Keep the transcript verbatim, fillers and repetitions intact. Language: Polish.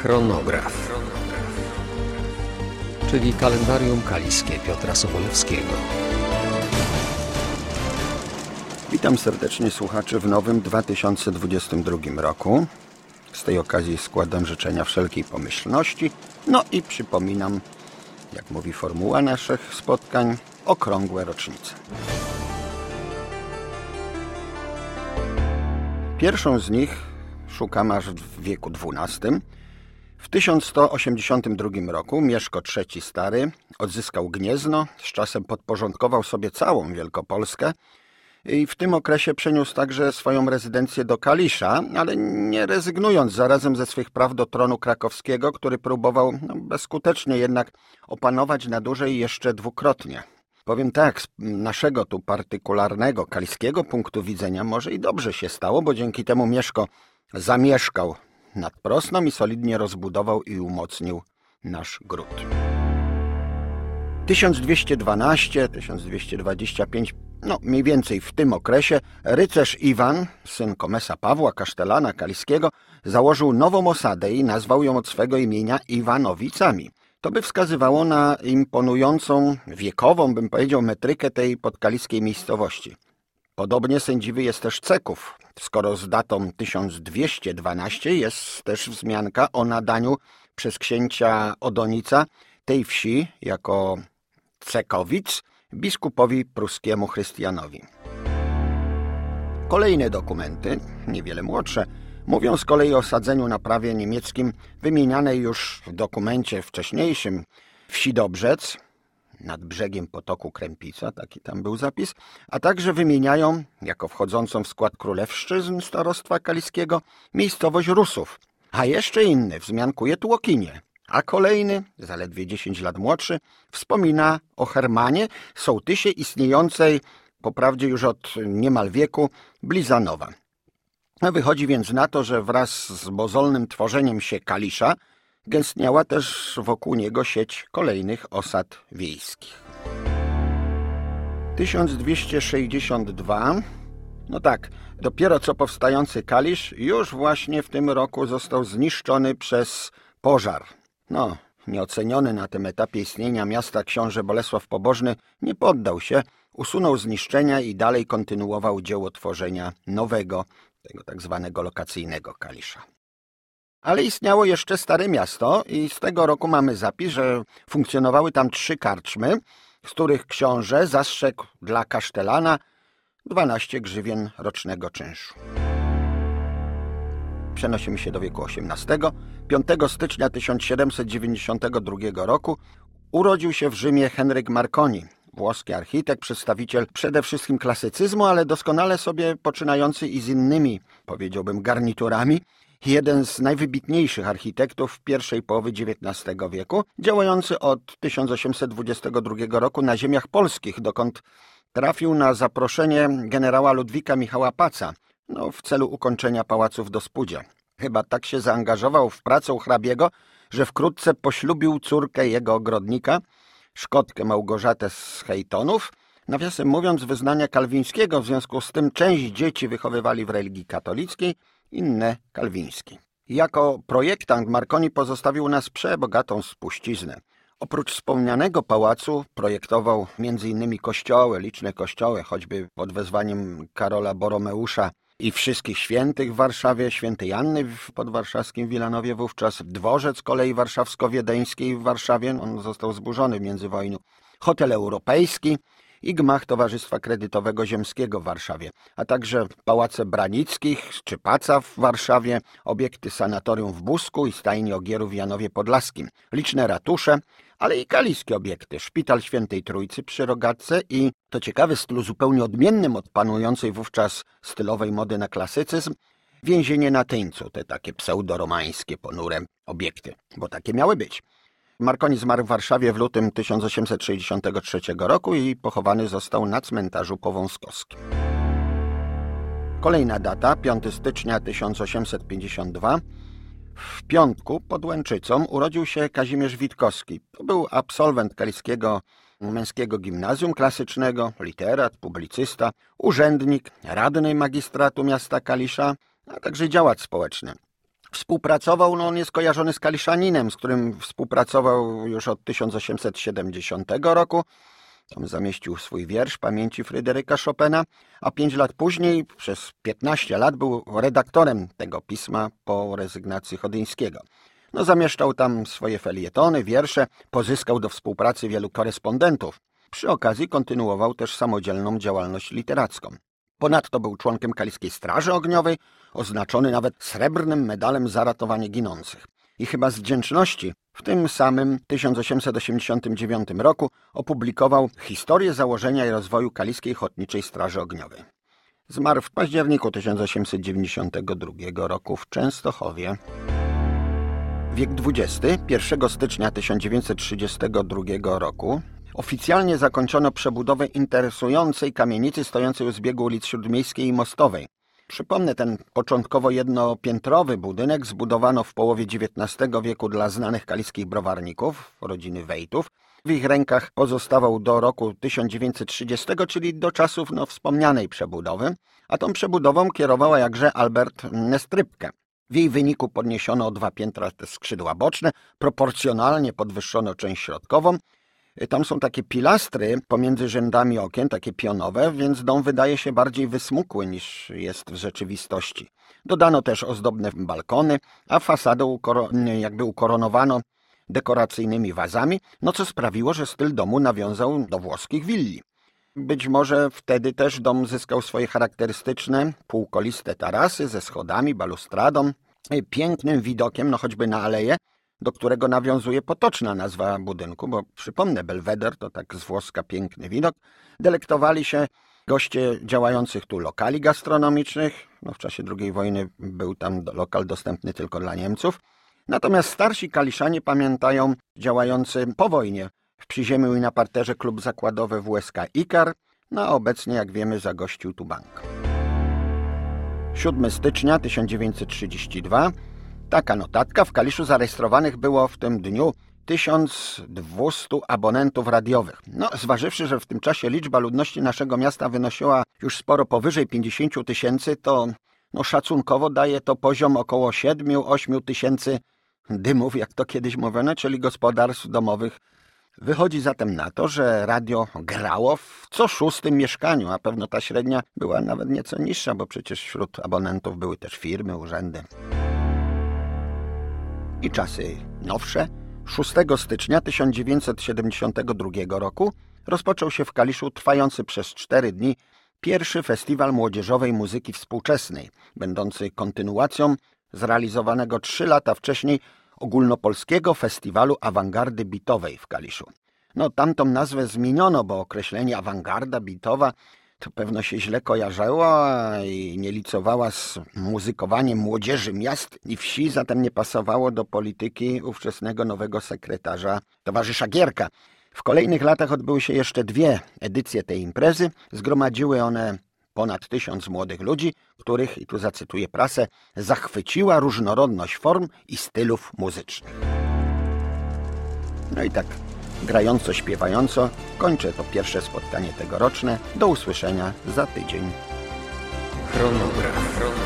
Chronograf, czyli kalendarium kaliskie Piotra Sobolewskiego. Witam serdecznie słuchaczy w nowym dwa tysiące dwudziestym drugim roku. Z tej okazji składam życzenia wszelkiej pomyślności. No i przypominam, jak mówi formuła naszych spotkań, okrągłe rocznice. Pierwszą z nich szukam aż w wieku dwunastym. W tysiąc sto osiemdziesiątym drugim roku Mieszko trzeci Stary odzyskał Gniezno, z czasem podporządkował sobie całą Wielkopolskę i w tym okresie przeniósł także swoją rezydencję do Kalisza, ale nie rezygnując zarazem ze swych praw do tronu krakowskiego, który próbował no, bezskutecznie jednak opanować na dłużej jeszcze dwukrotnie. Powiem tak, z naszego tu partykularnego, kaliskiego punktu widzenia może i dobrze się stało, bo dzięki temu Mieszko zamieszkał nad Prosną i solidnie rozbudował i umocnił nasz gród. tysiąc dwieście dwanaście do tysiąc dwieście dwudziestego piątego, no mniej więcej w tym okresie, rycerz Iwan, syn komesa Pawła, kasztelana kaliskiego, założył nową osadę i nazwał ją od swego imienia Iwanowicami. To by wskazywało na imponującą, wiekową, bym powiedział, metrykę tej podkaliskiej miejscowości. Podobnie sędziwy jest też Ceków, skoro z datą tysiąc dwieście dwanaście jest też wzmianka o nadaniu przez księcia Odonica tej wsi jako Cekowic biskupowi pruskiemu Chrystianowi. Kolejne dokumenty, niewiele młodsze, mówią z kolei o osadzeniu na prawie niemieckim wymienianej już w dokumencie wcześniejszym wsi Dobrzec, nad brzegiem potoku Krępica, taki tam był zapis, a także wymieniają, jako wchodzącą w skład królewszczyzn starostwa kaliskiego, miejscowość Rusów. A jeszcze inny wzmiankuje Tłokinie, a kolejny, zaledwie dziesięć lat młodszy, wspomina o Hermanie, sołtysie istniejącej, poprawdzie już od niemal wieku, Blizanowa. Wychodzi więc na to, że wraz z mozolnym tworzeniem się Kalisza gęstniała też wokół niego sieć kolejnych osad wiejskich. tysiąc dwieście sześćdziesiąty drugi, no tak, dopiero co powstający Kalisz już właśnie w tym roku został zniszczony przez pożar. No, nieoceniony na tym etapie istnienia miasta książę Bolesław Pobożny nie poddał się, usunął zniszczenia i dalej kontynuował dzieło tworzenia nowego, tego tak zwanego lokacyjnego Kalisza. Ale istniało jeszcze Stare Miasto i z tego roku mamy zapis, że funkcjonowały tam trzy karczmy, z których książę zastrzegł dla kasztelana dwanaście grzywien rocznego czynszu. Przenosimy się do wieku osiemnastego. piątego stycznia tysiąc siedemset dziewięćdziesiątego drugiego roku urodził się w Rzymie Henryk Marconi, włoski architekt, przedstawiciel przede wszystkim klasycyzmu, ale doskonale sobie poczynający i z innymi, powiedziałbym, garniturami, jeden z najwybitniejszych architektów pierwszej połowy dziewiętnastego wieku, działający od tysiąc osiemset dwudziestego drugiego roku na ziemiach polskich, dokąd trafił na zaproszenie generała Ludwika Michała Paca no, w celu ukończenia pałaców do Spódzia. Chyba tak się zaangażował w pracę u hrabiego, że wkrótce poślubił córkę jego ogrodnika, Szkotkę Małgorzatę z Hejtonów, nawiasem mówiąc wyznania kalwińskiego, w związku z tym część dzieci wychowywali w religii katolickiej, inne kalwińskiej. Jako projektant Marconi pozostawił nas przebogatą spuściznę. Oprócz wspomnianego pałacu projektował między innymi kościoły, liczne kościoły, choćby pod wezwaniem Karola Boromeusza i wszystkich świętych w Warszawie, świętej Anny w podwarszawskim Wilanowie wówczas, dworzec kolei warszawsko-wiedeńskiej w Warszawie, on został zburzony w międzywojniu, hotel europejski i gmach Towarzystwa Kredytowego Ziemskiego w Warszawie, a także pałace Branickich czy Paca w Warszawie, obiekty sanatorium w Busku i stajni ogierów w Janowie Podlaskim, liczne ratusze, ale i kaliskie obiekty, szpital Świętej Trójcy przy Rogatce i, to ciekawy, stylu zupełnie odmiennym od panującej wówczas stylowej mody na klasycyzm, więzienie na Tyńcu, te takie pseudoromańskie, ponure obiekty, bo takie miały być. Marconi zmarł w Warszawie w lutym tysiąc osiemset sześćdziesiątego trzeciego roku i pochowany został na cmentarzu powązkowskim. Kolejna data, piątego stycznia tysiąc osiemset pięćdziesiątego drugiego. W piątku pod Łęczycą urodził się Kazimierz Witkowski. To był absolwent kaliskiego męskiego gimnazjum klasycznego, literat, publicysta, urzędnik, radny magistratu miasta Kalisza, a także działacz społeczny. Współpracował, no on jest kojarzony z Kaliszaninem, z którym współpracował już od tysiąc osiemset siedemdziesiątego roku. Tam zamieścił swój wiersz pamięci Fryderyka Chopina, a pięć lat później, przez piętnaście lat, był redaktorem tego pisma po rezygnacji Chodyńskiego. No, zamieszczał tam swoje felietony, wiersze, pozyskał do współpracy wielu korespondentów. Przy okazji kontynuował też samodzielną działalność literacką. Ponadto był członkiem Kaliskiej Straży Ogniowej, oznaczony nawet srebrnym medalem za ratowanie ginących. I chyba z wdzięczności w tym samym tysiąc osiemset osiemdziesiątym dziewiątym roku opublikował historię założenia i rozwoju Kaliskiej Ochotniczej Straży Ogniowej. Zmarł w październiku tysiąc osiemset dziewięćdziesiątego drugiego roku w Częstochowie. Wiek dwudziesty, pierwszego stycznia tysiąc dziewięćset trzydziestego drugiego roku oficjalnie zakończono przebudowę interesującej kamienicy stojącej u zbiegu ulic Śródmiejskiej i Mostowej. Przypomnę, ten początkowo jednopiętrowy budynek zbudowano w połowie dziewiętnastego wieku dla znanych kaliskich browarników, rodziny Wejtów. W ich rękach pozostawał do roku tysiąc dziewięćset trzydziestego, czyli do czasów no, wspomnianej przebudowy, a tą przebudową kierowała jakże Albert Nestrybke. W jej wyniku podniesiono o dwa piętra te skrzydła boczne, proporcjonalnie podwyższono część środkową. Tam są takie pilastry pomiędzy rzędami okien, takie pionowe, więc dom wydaje się bardziej wysmukły niż jest w rzeczywistości. Dodano też ozdobne balkony, a fasadę ukoro- jakby ukoronowano dekoracyjnymi wazami, no co sprawiło, że styl domu nawiązał do włoskich willi. Być może wtedy też dom zyskał swoje charakterystyczne, półkoliste tarasy ze schodami, balustradą, pięknym widokiem, no choćby na aleję, do którego nawiązuje potoczna nazwa budynku, bo przypomnę, Belweder to tak z włoska piękny widok. Delektowali się goście działających tu lokali gastronomicznych. No, w czasie drugiej wojny był tam lokal dostępny tylko dla Niemców. Natomiast starsi Kaliszanie pamiętają działający po wojnie w przyziemiu i na parterze klub zakładowy W S K Ikar, no a obecnie, jak wiemy, zagościł tu bank. siódmego stycznia tysiąc dziewięćset trzydziestego drugiego. Taka notatka. W Kaliszu zarejestrowanych było w tym dniu tysiąc dwieście abonentów radiowych. No, zważywszy, że w tym czasie liczba ludności naszego miasta wynosiła już sporo powyżej pięćdziesiąt tysięcy, to no, szacunkowo daje to poziom około siedem do ośmiu tysięcy dymów, jak to kiedyś mówiono, czyli gospodarstw domowych. Wychodzi zatem na to, że radio grało w co szóstym mieszkaniu, a pewno ta średnia była nawet nieco niższa, bo przecież wśród abonentów były też firmy, urzędy. I czasy nowsze. szóstego stycznia tysiąc dziewięćset siedemdziesiątego drugiego roku rozpoczął się w Kaliszu trwający przez cztery dni pierwszy festiwal młodzieżowej muzyki współczesnej, będący kontynuacją zrealizowanego trzy lata wcześniej ogólnopolskiego festiwalu awangardy bitowej w Kaliszu. No, tamtą nazwę zmieniono, bo określenie awangarda bitowa to pewno się źle kojarzyło i nie licowała z muzykowaniem młodzieży miast i wsi, zatem nie pasowało do polityki ówczesnego nowego sekretarza towarzysza Gierka. W kolejnych latach odbyły się jeszcze dwie edycje tej imprezy. Zgromadziły one ponad tysiąc młodych ludzi, których, i tu zacytuję prasę, zachwyciła różnorodność form i stylów muzycznych. No i tak grająco, śpiewająco kończę to pierwsze spotkanie tegoroczne. Do usłyszenia za tydzień. Chronograf.